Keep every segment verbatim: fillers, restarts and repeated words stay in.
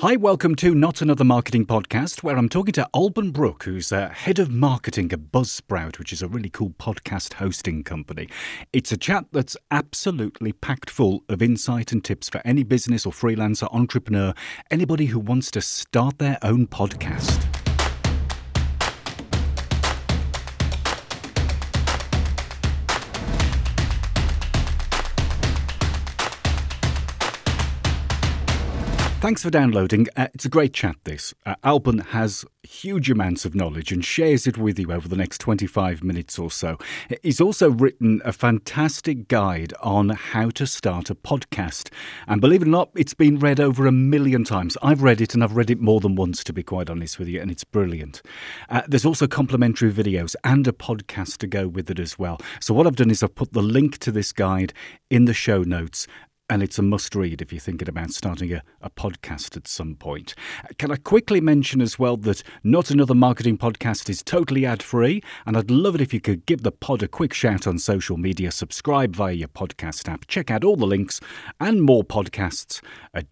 Hi, welcome to Not Another Marketing Podcast, where I'm talking to Alban Brook, who's uh, head of marketing at Buzzsprout, which is a really cool podcast hosting company. It's a chat that's absolutely packed full of insight and tips for any business or freelancer, entrepreneur, anybody who wants to start their own podcast. Thanks for downloading. Uh, it's a great chat, this. Uh, Alban has huge amounts of knowledge and shares it with you over the next twenty-five minutes or so. He's also written a fantastic guide on how to start a podcast. And believe it or not, it's been read over a million times. I've read it, and I've read it more than once, to be quite honest with you, and it's brilliant. Uh, there's also complimentary videos and a podcast to go with it as well. So what I've done is I've put the link to this guide in the show notes. And it's a must-read if you're thinking about starting a, a podcast at some point. Can I quickly mention as well that Not Another Marketing Podcast is totally ad-free, and I'd love it if you could give the pod a quick shout on social media, subscribe via your podcast app, check out all the links and more podcasts at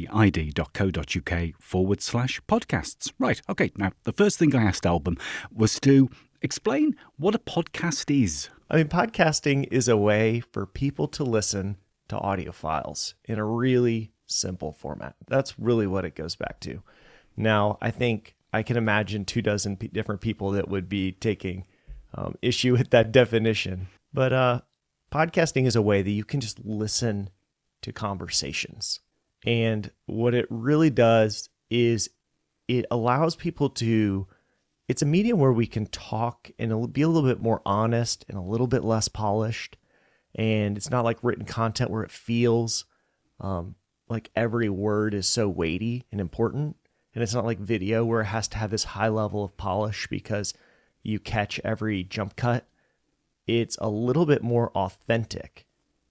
jtid.co.uk forward slash podcasts. Right, okay, now the first thing I asked Alban was to explain what a podcast is. I mean, podcasting is a way for people to listen to audio files in a really simple format. That's really what it goes back to. Now, I think I can imagine two dozen p- different people that would be taking um, issue with that definition. But uh, podcasting is a way that you can just listen to conversations. And what it really does is it allows people to, it's a medium where we can talk and be a little bit more honest and a little bit less polished. And it's not like written content where it feels um, like every word is so weighty and important. And it's not like video where it has to have this high level of polish because you catch every jump cut. It's a little bit more authentic.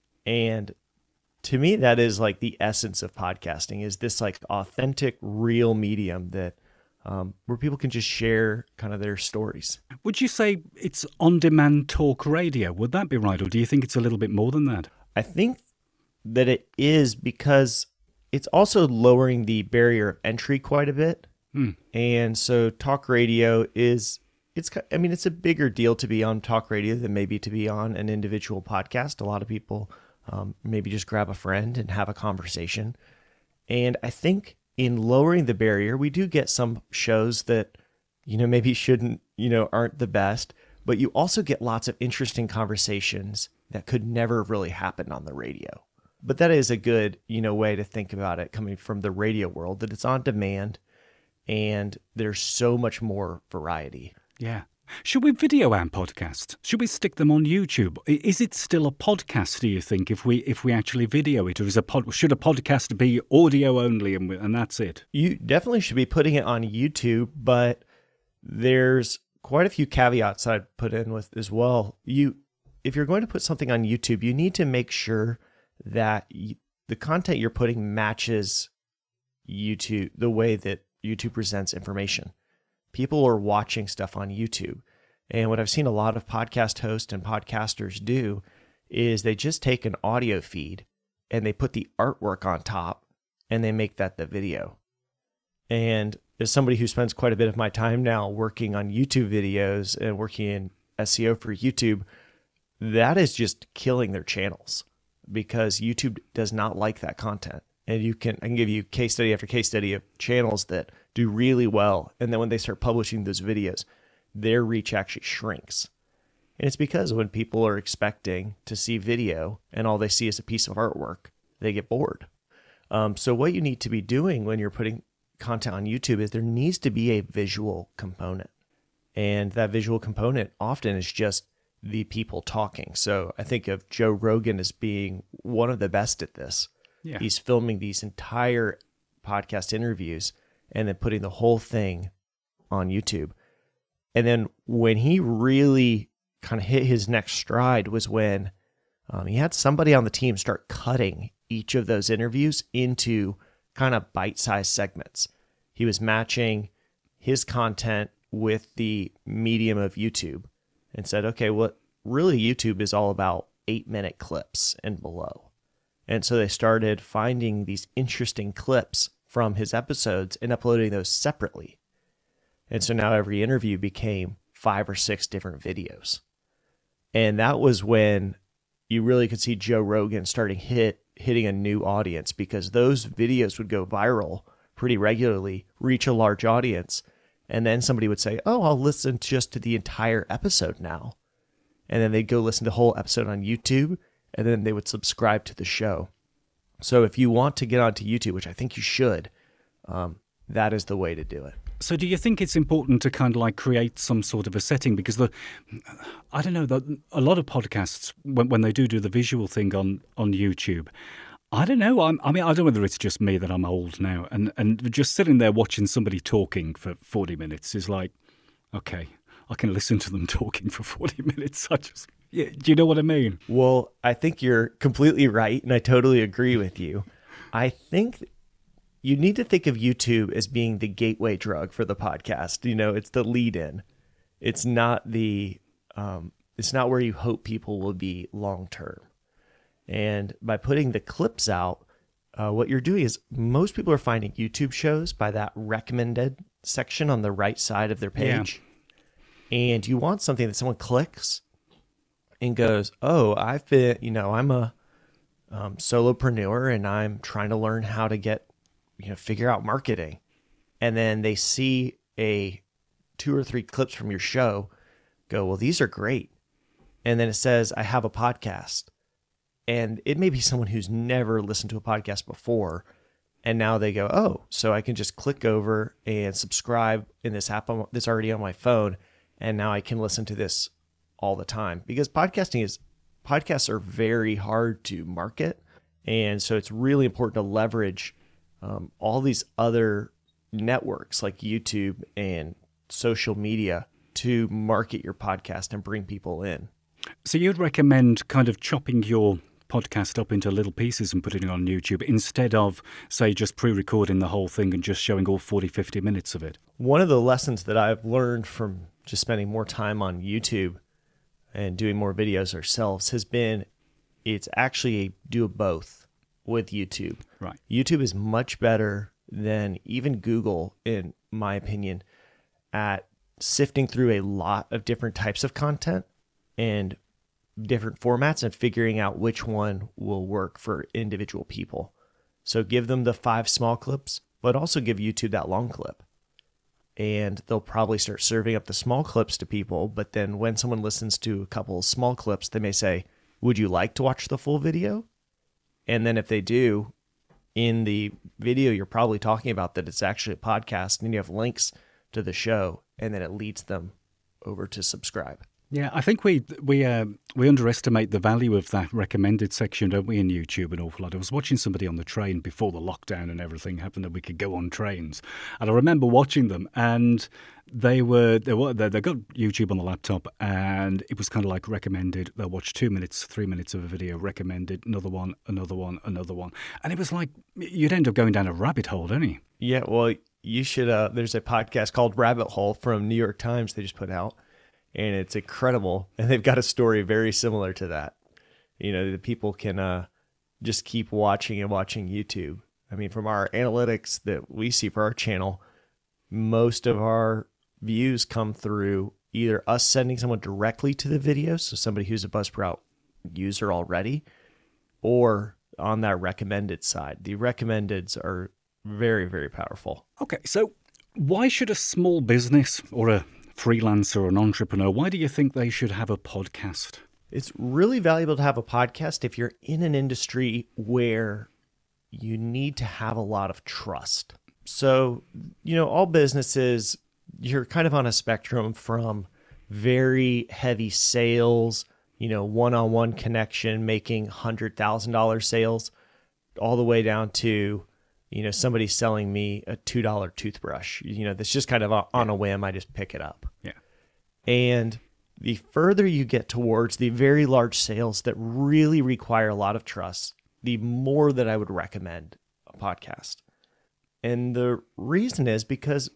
And to me, that is like the essence of podcasting, is this like authentic, real medium that Um, where people can just share kind of their stories. Would you say it's on-demand talk radio? Would that be right? Or do you think it's a little bit more than that? I think that it is, because it's also lowering the barrier of entry quite a bit. Hmm. And so talk radio is, it's, I mean, it's a bigger deal to be on talk radio than maybe to be on an individual podcast. A lot of people um, maybe just grab a friend and have a conversation. And I think in lowering the barrier, we do get some shows that, you know, maybe shouldn't, you know, aren't the best, but you also get lots of interesting conversations that could never really happen on the radio. But that is a good, you know, way to think about it coming from the radio world, that it's on demand and there's so much more variety. Yeah. Should we video our podcasts? Should we stick them on YouTube? Is it still a podcast, do you think, if we if we actually video it? Or is a pod, should a podcast be audio only and, and that's it? You definitely should be putting it on YouTube, but there's quite a few caveats I'd put in with as well. You, if you're going to put something on YouTube, you need to make sure that you, the content you're putting matches YouTube, the way that YouTube presents information. People are watching stuff on YouTube. And what I've seen a lot of podcast hosts and podcasters do is they just take an audio feed and they put the artwork on top and they make that the video. And as somebody who spends quite a bit of my time now working on YouTube videos and working in S E O for YouTube, that is just killing their channels, because YouTube does not like that content. And you can, I can give you case study after case study of channels that do really well. And then when they start publishing those videos, their reach actually shrinks. And it's because when people are expecting to see video and all they see is a piece of artwork, they get bored. Um, so what you need to be doing when you're putting content on YouTube is there needs to be a visual component. And that visual component often is just the people talking. So I think of Joe Rogan as being one of the best at this. Yeah. He's filming these entire podcast interviews and then putting the whole thing on YouTube. And then when he really kind of hit his next stride was when um, he had somebody on the team start cutting each of those interviews into kind of bite-sized segments. He was matching his content with the medium of YouTube and said, okay, well, really YouTube is all about eight-minute clips and below. And so they started finding these interesting clips from his episodes and uploading those separately. And so now every interview became five or six different videos. And that was when you really could see Joe Rogan starting hit hitting a new audience, because those videos would go viral pretty regularly, reach a large audience, and then somebody would say, oh, I'll listen just to the entire episode now. And then they'd go listen to the whole episode on YouTube, and then they would subscribe to the show. So if you want to get onto YouTube, which I think you should, um, that is the way to do it. So do you think it's important to kind of like create some sort of a setting? Because the, I don't know, the, a lot of podcasts, when, when they do do the visual thing on, on YouTube, I don't know. I'm, I mean, I don't know whether it's just me that I'm old now. And, and just sitting there watching somebody talking for forty minutes is like, okay, I can listen to them talking for forty minutes. I just, yeah, do you know what I mean? Well, I think you're completely right, and I totally agree with you. I think you need to think of YouTube as being the gateway drug for the podcast. You know, it's the lead in. It's not the, um, it's not where you hope people will be long term. And by putting the clips out, uh, what you're doing is most people are finding YouTube shows by that recommended section on the right side of their page. Yeah. And you want something that someone clicks and goes, oh, I've been, you know, I'm a um, solopreneur and I'm trying to learn how to get, you know, figure out marketing. And then they see a two or three clips from your show, go, well, these are great. And then it says, I have a podcast. And it may be someone who's never listened to a podcast before. And now they go, oh, so I can just click over and subscribe in this app that's already on my phone. And now I can listen to this all the time, because podcasting is, podcasts are very hard to market. And so it's really important to leverage Um, all these other networks like YouTube and social media to market your podcast and bring people in. So you'd recommend kind of chopping your podcast up into little pieces and putting it on YouTube instead of, say, just pre-recording the whole thing and just showing all forty, fifty minutes of it? One of the lessons that I've learned from just spending more time on YouTube and doing more videos ourselves has been, it's actually do both with YouTube. Right. YouTube is much better than even Google, in my opinion, at sifting through a lot of different types of content and different formats and figuring out which one will work for individual people. So give them the five small clips, but also give YouTube that long clip. And they'll probably start serving up the small clips to people. But then when someone listens to a couple of small clips, they may say, would you like to watch the full video? And then if they do, in the video, you're probably talking about that it's actually a podcast, and you have links to the show, and then it leads them over to subscribe. Yeah, I think we we uh, we underestimate the value of that recommended section, don't we, in YouTube an awful lot. I was watching somebody on the train before the lockdown and everything happened that we could go on trains, and I remember watching them, and they were they were they, they got YouTube on the laptop, and it was kind of like recommended. They'll watch two minutes, three minutes of a video, recommended, another one, another one, another one, and it was like you'd end up going down a rabbit hole, don't you? Yeah, well, you should. Uh, there's a podcast called Rabbit Hole from New York Times they just put out. And it's incredible. And they've got a story very similar to that. You know, the people can uh, just keep watching and watching YouTube. I mean, from our analytics that we see for our channel, most of our views come through either us sending someone directly to the video, so somebody who's a Buzzsprout user already, or on that recommended side. The recommendeds are very, very powerful. Okay, so why should a small business or a freelancer or an entrepreneur, why do you think they should have a podcast? It's really valuable to have a podcast if you're in an industry where you need to have a lot of trust. So, you know, all businesses, you're kind of on a spectrum from very heavy sales, you know, one-on-one connection, making one hundred thousand dollars sales, all the way down to, you know, somebody selling me a two dollar toothbrush, you know, that's just kind of on a whim. I just pick it up. Yeah. And the further you get towards the very large sales that really require a lot of trust, the more that I would recommend a podcast. And the reason is because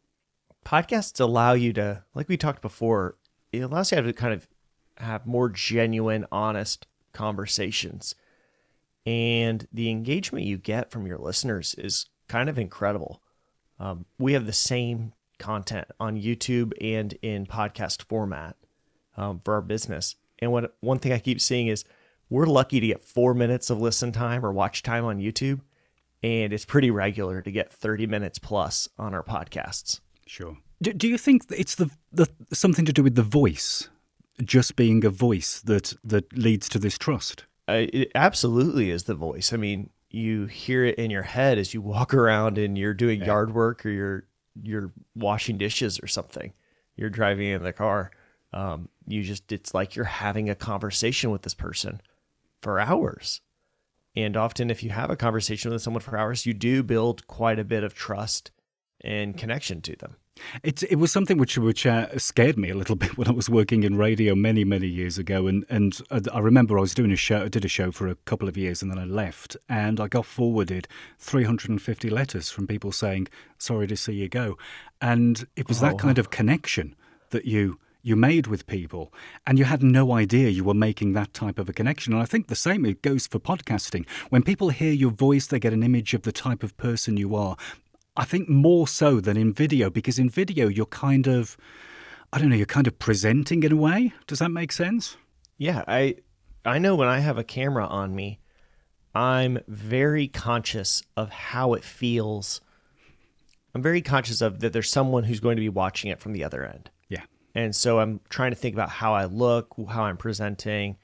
podcasts allow you to, like we talked before, it allows you to kind of have more genuine, honest conversations. And the engagement you get from your listeners is kind of incredible. Um, we have the same content on YouTube and in podcast format um, for our business. And what one thing I keep seeing is we're lucky to get four minutes of listen time or watch time on YouTube, and it's pretty regular to get thirty minutes plus on our podcasts. Sure. Do, do you think that it's the, the something to do with the voice, just being a voice that, that leads to this trust? Uh, it absolutely is the voice. I mean, you hear it in your head as you walk around and you're doing Yeah. yard work or you're you're washing dishes or something. You're driving in the car. Um, you just it's like you're having a conversation with this person for hours. And often, if you have a conversation with someone for hours, you do build quite a bit of trust and connection to them. It it was something which which uh, scared me a little bit when I was working in radio many many years ago, and and I remember I was doing a show, I did a show for a couple of years, and then I left, and I got forwarded three hundred fifty letters from people saying sorry to see you go, and it was Oh, that kind wow. of connection that you you made with people, and you had no idea you were making that type of a connection. And I think the same it goes for podcasting. When people hear your voice, they get an image of the type of person you are. I think more so than in video, because in video you're kind of, I don't know, you're kind of presenting in a way. Does that make sense? Yeah, I I know when I have a camera on me, I'm very conscious of how it feels. I'm very conscious of that there's someone who's going to be watching it from the other end. Yeah. And so I'm trying to think about how I look, how I'm presenting.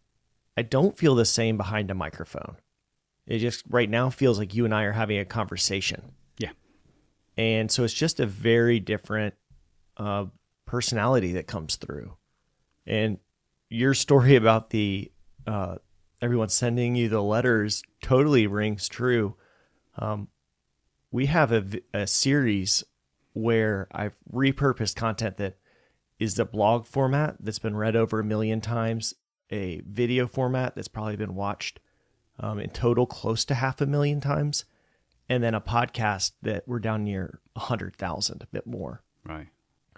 I don't feel the same behind a microphone. It just right now feels like you and I are having a conversation. Yeah. And so it's just a very different uh, personality that comes through. And your story about the uh, everyone sending you the letters totally rings true. Um, we have a, v- a series where I've repurposed content that is the blog format that's been read over a million times, a video format that's probably been watched um, in total close to half a million times, and then a podcast that we're down near one hundred thousand, a bit more. Right.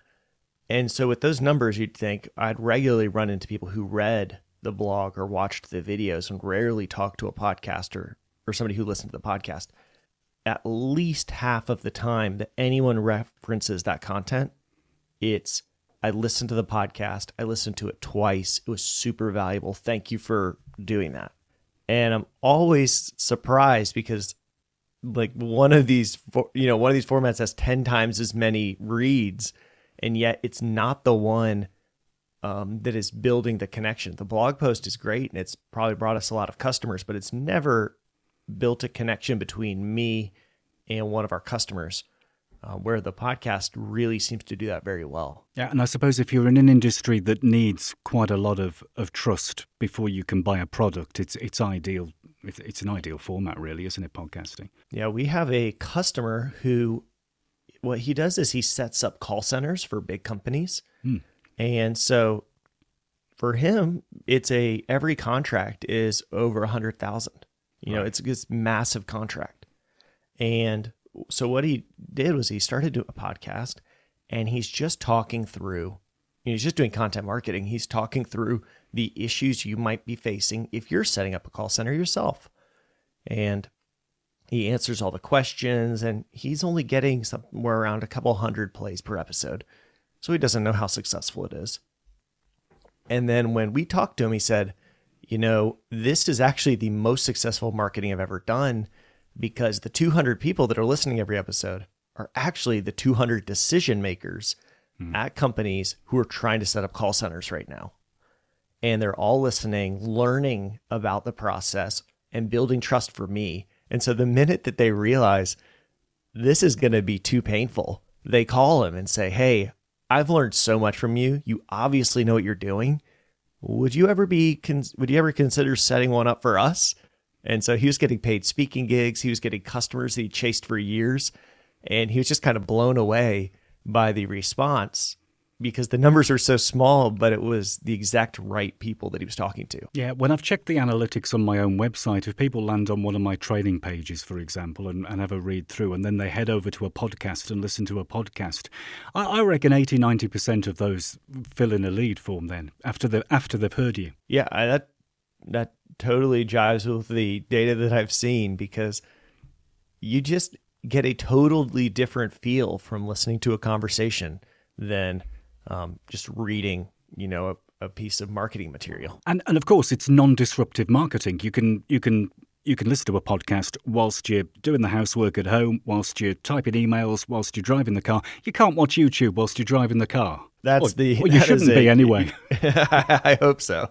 And so with those numbers, you'd think I'd regularly run into people who read the blog or watched the videos and rarely talk to a podcaster or somebody who listened to the podcast. At least half of the time that anyone references that content, it's, I listened to the podcast. I listened to it twice. It was super valuable. Thank you for doing that. And I'm always surprised because like one of these, you know, one of these formats has ten times as many reads, and yet it's not the one um, that is building the connection. The blog post is great, and it's probably brought us a lot of customers, but it's never built a connection between me and one of our customers, uh, where the podcast really seems to do that very well. Yeah, and I suppose if you're in an industry that needs quite a lot of, of trust before you can buy a product, it's it's ideal. It's, it's an ideal format, really, isn't it, podcasting? Yeah, we have a customer who, what he does is he sets up call centers for big companies. Hmm. And so for him, it's a, every contract is over a hundred thousand, you know, Right. it's this massive contract. And so what he did was he started doing a podcast, and he's just talking through, he's just doing content marketing. He's talking through the issues you might be facing if you're setting up a call center yourself. And he answers all the questions, and he's only getting somewhere around a couple hundred plays per episode. So he doesn't know how successful it is. And then when we talked to him, he said, you know, this is actually the most successful marketing I've ever done, because the two hundred people that are listening every episode are actually the two hundred decision makers hmm. at companies who are trying to set up call centers right now. And they're all listening, learning about the process, and building trust for me. And so the minute that they realize this is going to be too painful, they call him and say, hey, I've learned so much from you. You obviously know what you're doing. Would you ever be, con- would you ever consider setting one up for us? And so he was getting paid speaking gigs. He was getting customers that he chased for years. And he was just kind of blown away by the response, because the numbers are so small, but it was the exact right people that he was talking to. Yeah, when I've checked the analytics on my own website, if people land on one of my training pages, for example, and, and have a read through, and then they head over to a podcast and listen to a podcast, I, I reckon eighty, ninety percent of those fill in a lead form then, after, the, after they've heard you. Yeah, I, that that totally jives with the data that I've seen, because you just, get a totally different feel from listening to a conversation than um, just reading, you know, a, a piece of marketing material. And and of course, it's non-disruptive marketing. You can you can you can listen to a podcast whilst you're doing the housework at home, whilst you're typing emails, whilst you're driving the car. You can't watch YouTube whilst you're driving the car. That's or, the. Well, you shouldn't be a, anyway. I hope so.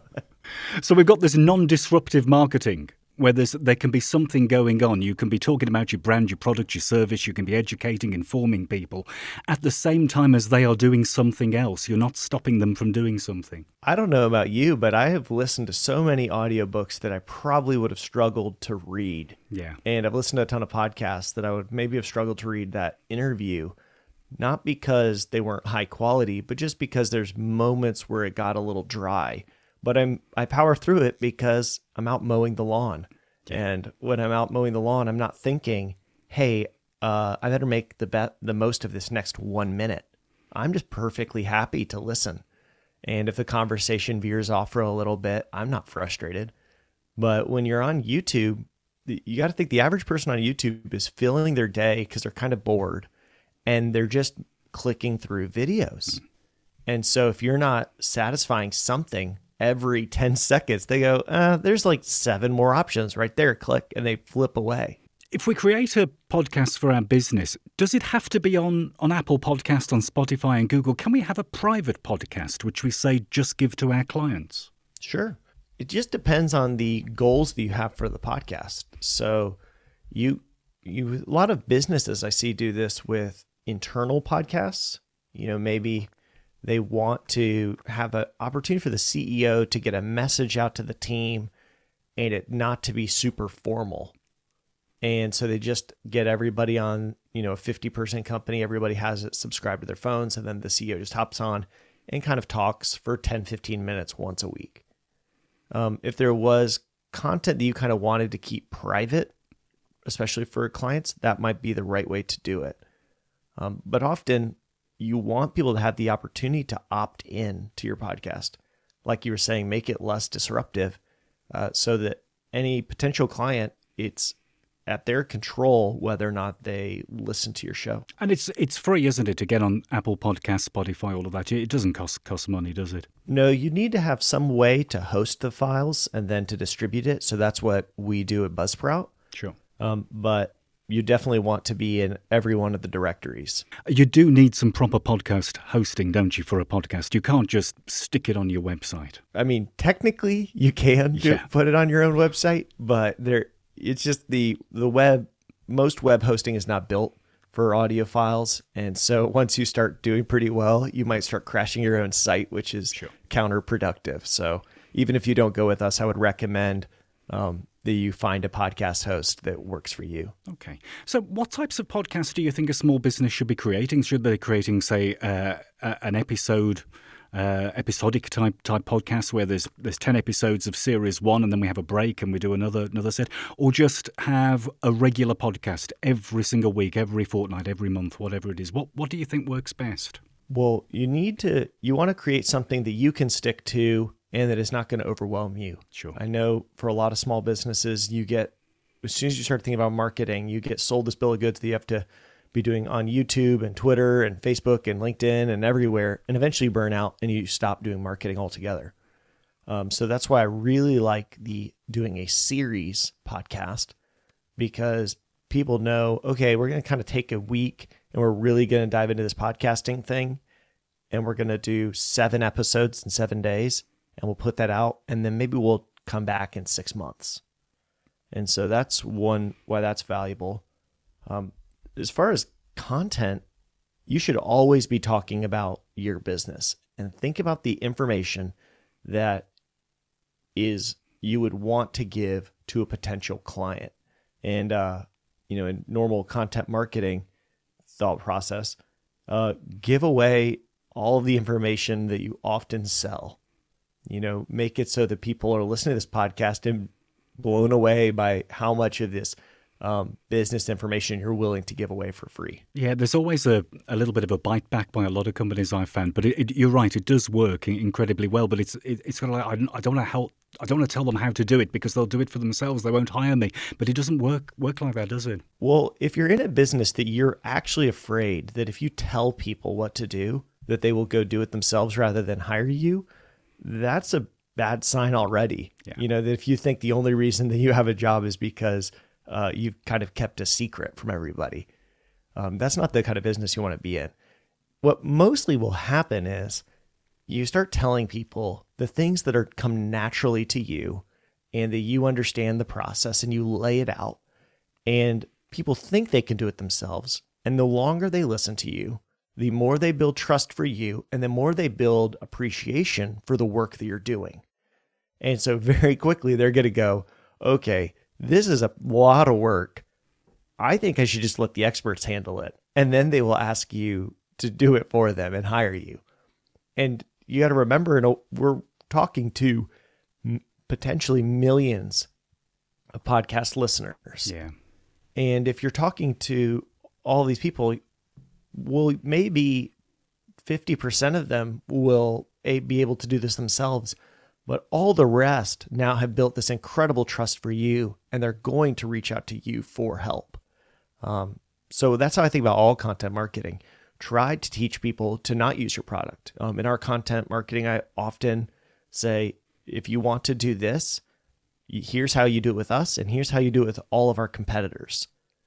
So we've got this non-disruptive marketing where there's, there can be something going on. You can be talking about your brand, your product, your service. You can be educating, informing people at the same time as they are doing something else. You're not stopping them from doing something. I don't know about you, but I have listened to so many audiobooks that I probably would have struggled to read. Yeah. And I've listened to a ton of podcasts that I would maybe have struggled to read that interview, not because they weren't high quality, but just because there's moments where it got a little dry. But I'm I power through it because I'm out mowing the lawn. Yeah. And when I'm out mowing the lawn, I'm not thinking, hey, uh, I better make the be- the most of this next one minute. I'm just perfectly happy to listen. And if the conversation veers off for a little bit, I'm not frustrated. But when you're on YouTube, you got to think the average person on YouTube is filling their day because they're kind of bored and they're just clicking through videos. Mm. And so if you're not satisfying something every ten seconds, they go, uh, there's like seven more options right there. Click, and they flip away. If we create a podcast for our business, does it have to be on, on Apple Podcast, on Spotify and Google? Can we have a private podcast, which we say just give to our clients? Sure. It just depends on the goals that you have for the podcast. So you, you, a lot of businesses I see do this with internal podcasts. You know, maybe they want to have an opportunity for the C E O to get a message out to the team and it not to be super formal. And so they just get everybody on, you know, a fifty person company. Everybody has it subscribed to their phones. And then the C E O just hops on and kind of talks for ten, fifteen minutes once a week. Um, if there was content that you kind of wanted to keep private, especially for clients, that might be the right way to do it. Um, but often, you want people to have the opportunity to opt in to your podcast. Like you were saying, make it less disruptive uh, so that any potential client, it's at their control whether or not they listen to your show. And it's it's free, isn't it, to get on Apple Podcasts, Spotify, all of that? It doesn't cost cost money, does it? No, you need to have some way to host the files and then to distribute it. So that's what we do at Buzzsprout. Sure. Um, but you definitely want to be in every one of the directories. You do need some proper podcast hosting, don't you, for a podcast? You can't just stick it on your website. I mean, technically you can do, yeah. put it on your own website, but there it's just the the web, most web hosting is not built for audio files. And so once you start doing pretty well, you might start crashing your own site, which is sure. counterproductive. So even if you don't go with us, I would recommend um, that you find a podcast host that works for you. Okay. So what types of podcasts do you think a small business should be creating? Should they be creating, say, uh, an episode, uh, episodic type type podcast where there's there's ten episodes of series one and then we have a break and we do another another set? Or just have a regular podcast every single week, every fortnight, every month, whatever it is? What what do you think works best? Well, you need to, you want to create something that you can stick to and that is not going to overwhelm you. Sure. I know for a lot of small businesses, you get, as soon as you start thinking about marketing, you get sold this bill of goods that you have to be doing on YouTube and Twitter and Facebook and LinkedIn and everywhere, and eventually you burn out and you stop doing marketing altogether. Um, so that's why I really like the doing a series podcast, because people know, okay, we're going to kind of take a week and we're really going to dive into this podcasting thing, and we're going to do seven episodes in seven days. And we'll put that out, and then maybe we'll come back in six months. And so that's one why that's valuable. Um, as far as content, you should always be talking about your business and think about the information that is you would want to give to a potential client. And uh, you know, in normal content marketing thought process, uh, give away all of the information that you often sell. You know, make it so that people are listening to this podcast and blown away by how much of this um, business information you're willing to give away for free. Yeah, there's always a, a little bit of a bite back by a lot of companies I've found, but it, it, you're right, it does work incredibly well. But it's it, it's kind of like I don't, I don't know how I don't want to tell them how to do it because they'll do it for themselves. They won't hire me. But it doesn't work work like that, does it? Well, if you're in a business that you're actually afraid that if you tell people what to do, that they will go do it themselves rather than hire you, that's a bad sign already. Yeah. You know, that if you think the only reason that you have a job is because uh, you've kind of kept a secret from everybody, um, that's not the kind of business you want to be in. What mostly will happen is you start telling people the things that are come naturally to you and that you understand the process and you lay it out, and people think they can do it themselves. And the longer they listen to you, the more they build trust for you, and the more they build appreciation for the work that you're doing. And so very quickly, they're going to go, okay, this is a lot of work. I think I should just let the experts handle it. And then they will ask you to do it for them and hire you. And you got to remember, you know, we're talking to potentially millions of podcast listeners. Yeah. And if you're talking to all these people, well, maybe fifty percent of them will be able to do this themselves, but all the rest now have built this incredible trust for you, and they're going to reach out to you for help. Um, so that's how I think about all content marketing. Try to teach people to not use your product. Um, in our content marketing, I often say, if you want to do this, here's how you do it with us, and here's how you do it with all of our competitors.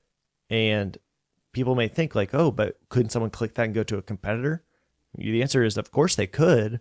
And people may think like, oh, but couldn't someone click that and go to a competitor? The answer is, of course they could,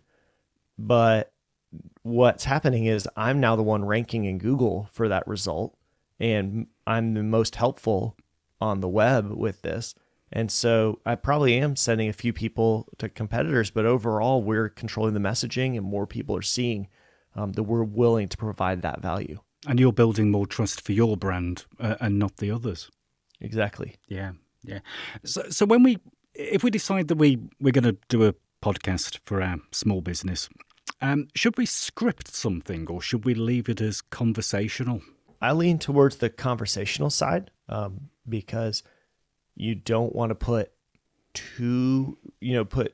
but what's happening is I'm now the one ranking in Google for that result, and I'm the most helpful on the web with this. And so I probably am sending a few people to competitors, but overall we're controlling the messaging and more people are seeing um, that we're willing to provide that value. And you're building more trust for your brand uh, and not the others. Exactly. Yeah, yeah. So, so when we, if we decide that we, we're going to do a podcast for our small business, um, should we script something or should we leave it as conversational? I lean towards the conversational side um, because you don't want to put too, you know, put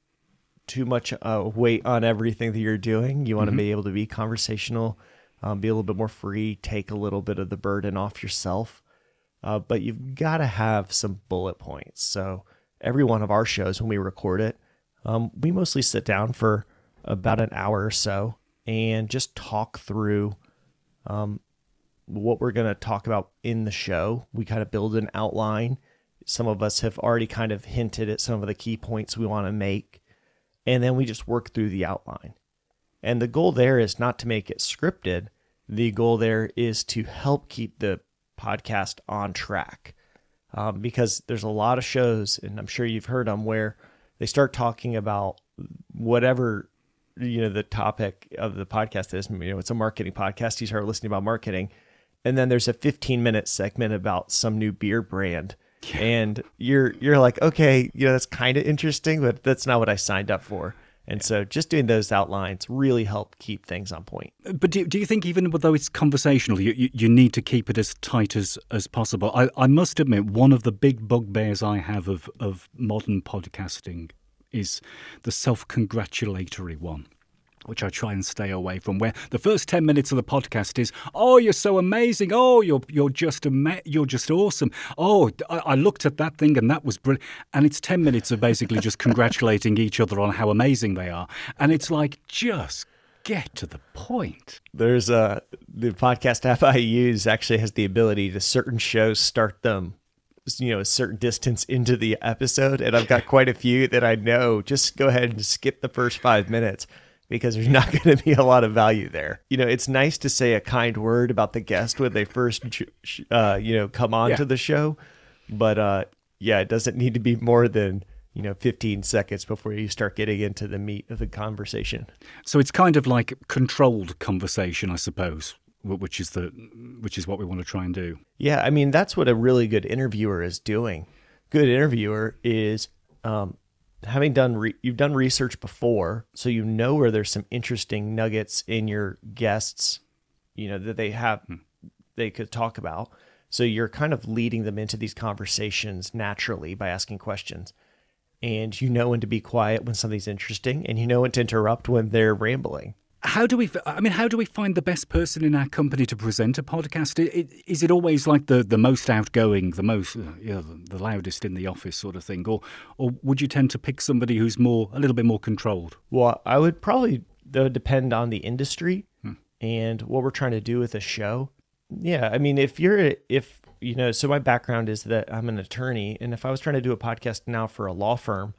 too much uh, weight on everything that you're doing. You want mm-hmm. to be able to be conversational, um, be a little bit more free, take a little bit of the burden off yourself. Uh, but you've got to have some bullet points. So every one of our shows, when we record it, um, we mostly sit down for about an hour or so and just talk through um, what we're going to talk about in the show. We kind of build an outline. Some of us have already kind of hinted at some of the key points we want to make, and then we just work through the outline. And the goal there is not to make it scripted. The goal there is to help keep the podcast on track, um, because there's a lot of shows, and I'm sure you've heard them, where they start talking about whatever, you know, the topic of the podcast is. You know, it's a marketing podcast. You start listening about marketing, and then there's a fifteen minute segment about some new beer brand. Yeah. And you're you're like, okay, you know, that's kind of interesting, but that's not what I signed up for. And yeah. so just doing those outlines really help keep things on point. But do, do you think even though it's conversational, you, you, you need to keep it as tight as, as possible? I, I must admit, one of the big bugbears I have of, of modern podcasting is the self-congratulatory one, which I try and stay away from, where the first ten minutes of the podcast is, oh, you're so amazing. Oh, you're you're just ama- you're just awesome. Oh, I, I looked at that thing and that was brilliant. And it's ten minutes of basically just congratulating each other on how amazing they are. And it's like, just get to the point. There's a, the podcast app I use actually has the ability to certain shows start them, you know, a certain distance into the episode. And I've got quite a few that I know, just go ahead and skip the first five minutes. Because there's not going to be a lot of value there. You know, it's nice to say a kind word about the guest when they first, uh, you know, come on yeah. to the show. But uh, yeah, it doesn't need to be more than, you know, fifteen seconds before you start getting into the meat of the conversation. So it's kind of like controlled conversation, I suppose, which is the which is what we want to try and do. Yeah, I mean, that's what a really good interviewer is doing. Good interviewer is um, having done, re- you've done research before, so you know where there's some interesting nuggets in your guests, you know, that they have, hmm. they could talk about. So you're kind of leading them into these conversations naturally by asking questions. And you know when to be quiet when something's interesting, and you know when to interrupt when they're rambling. How do we, I mean, how do we find the best person in our company to present a podcast? Is it always like the, the most outgoing, the most, you know, the loudest in the office sort of thing? Or, or would you tend to pick somebody who's more, a little bit more controlled? Well, I would probably, though, depend on the industry hmm. and what we're trying to do with a show. Yeah. I mean, if you're, if, you know, so my background is that I'm an attorney, and if I was trying to do a podcast now for a law firm,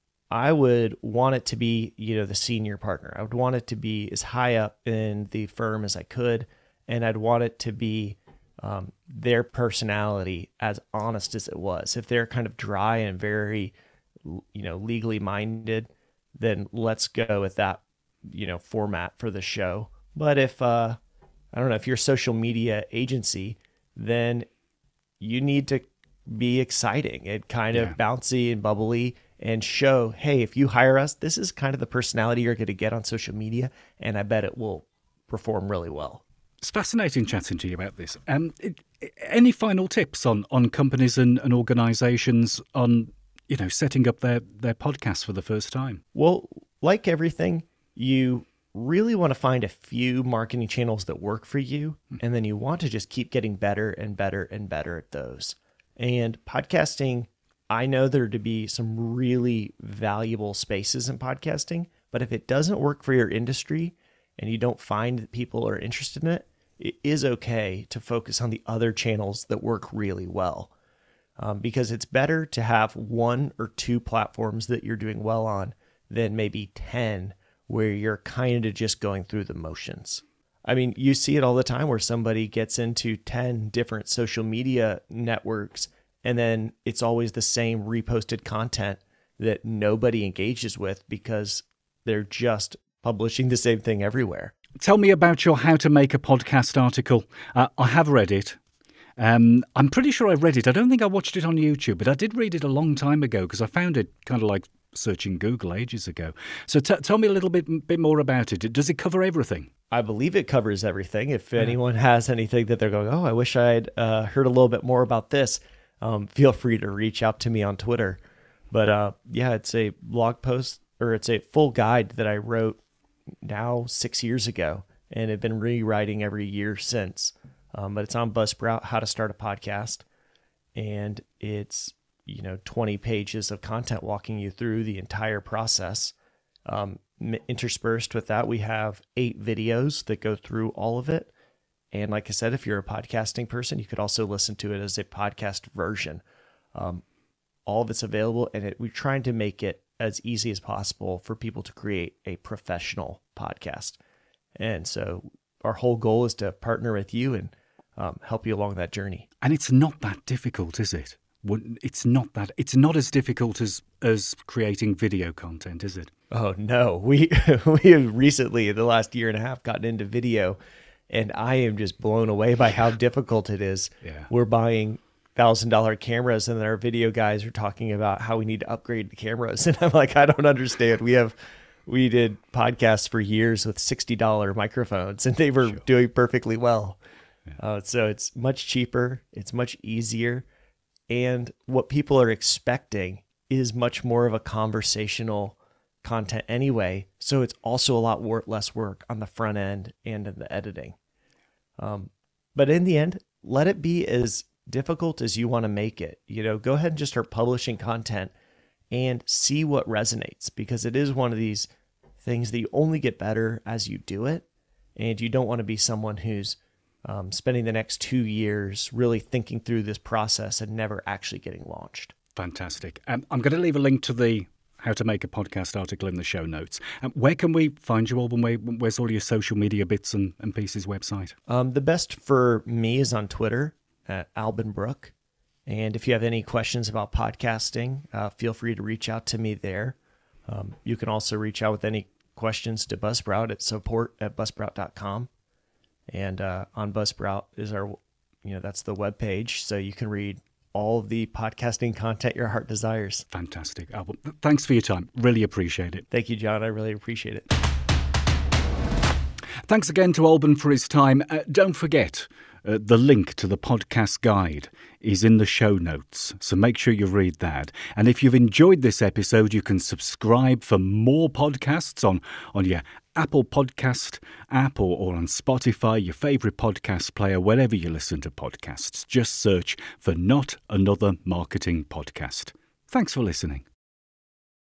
I would want it to be, you know, the senior partner. I would want it to be as high up in the firm as I could. And I'd want it to be um, their personality as honest as it was. If they're kind of dry and very, you know, legally minded, then let's go with that, you know, format for the show. But if, uh, I don't know, if you're a social media agency, then you need to be exciting and kind of yeah. bouncy and bubbly, and show, hey, if you hire us, this is kind of the personality you're going to get on social media, and I bet it will perform really well. It's fascinating chatting to you about this. Um, it, any final tips on, on companies and, and organizations on, you know, setting up their, their podcasts for the first time? Well, like everything, you really want to find a few marketing channels that work for you, and then you want to just keep getting better and better and better at those. And podcasting, I know there to be some really valuable spaces in podcasting, but if it doesn't work for your industry and you don't find that people are interested in it, it is okay to focus on the other channels that work really well. Um, because it's better to have one or two platforms that you're doing well on than maybe ten where you're kind of just going through the motions. I mean, you see it all the time where somebody gets into ten different social media networks, and then it's always the same reposted content that nobody engages with because they're just publishing the same thing everywhere. Tell me about your How to Make a Podcast article. Uh, I have read it. Um, I'm pretty sure I read it. I don't think I watched it on YouTube, but I did read it a long time ago because I found it kind of like searching Google ages ago. So t- tell me a little bit, bit more about it. Does it cover everything? I believe it covers everything. If yeah. anyone has anything that they're going, oh, I wish I'd uh, heard a little bit more about this, Um, feel free to reach out to me on Twitter. But uh, yeah, it's a blog post, or it's a full guide that I wrote now six years ago and have been rewriting every year since. Um, but it's on Buzzsprout, How to Start a Podcast. And it's, you know, twenty pages of content walking you through the entire process. Um, interspersed with that, we have eight videos that go through all of it. And like I said, if you're a podcasting person, you could also listen to it as a podcast version. Um, all of it's available, and it, we're trying to make it as easy as possible for people to create a professional podcast. And so our whole goal is to partner with you and um, help you along that journey. And it's not that difficult, is it? It's not that. It's not as difficult as as creating video content, is it? Oh no, we we have recently, in the last year and a half, gotten into video. And I am just blown away by how difficult it is. Yeah. We're buying one thousand dollars cameras, and then our video guys are talking about how we need to upgrade the cameras. And I'm like, I don't understand. We have, we did podcasts for years with sixty dollars microphones, and they were sure. doing perfectly well. Yeah. Uh, so it's much cheaper. It's much easier. And what people are expecting is much more of a conversational content anyway, so it's also a lot wor- less work on the front end and in the editing. Um, but in the end, let it be as difficult as you want to make it. You know, go ahead and just start publishing content and see what resonates, because it is one of these things that you only get better as you do it, and you don't want to be someone who's um, spending the next two years really thinking through this process and never actually getting launched. Fantastic. Um, I'm going to leave a link to the How to Make a Podcast article in the show notes. Um, where can we find you, Alban? Where, where's all your social media bits and, and pieces website? Um, the best for me is on Twitter at Alban Brook. And if you have any questions about podcasting, uh, feel free to reach out to me there. Um, you can also reach out with any questions to Buzzsprout at support at buzzsprout dot com. And uh, on Buzzsprout is our, you know, that's the webpage. So you can read all of the podcasting content your heart desires. Fantastic, Alban. Thanks for your time. Really appreciate it. Thank you, John. I really appreciate it. Thanks again to Alban for his time. Uh, don't forget, Uh, the link to the podcast guide is in the show notes, so make sure you read that. And if you've enjoyed this episode, you can subscribe for more podcasts on, on your Apple Podcast app or, or on Spotify, your favourite podcast player, wherever you listen to podcasts. Just search for Not Another Marketing Podcast. Thanks for listening.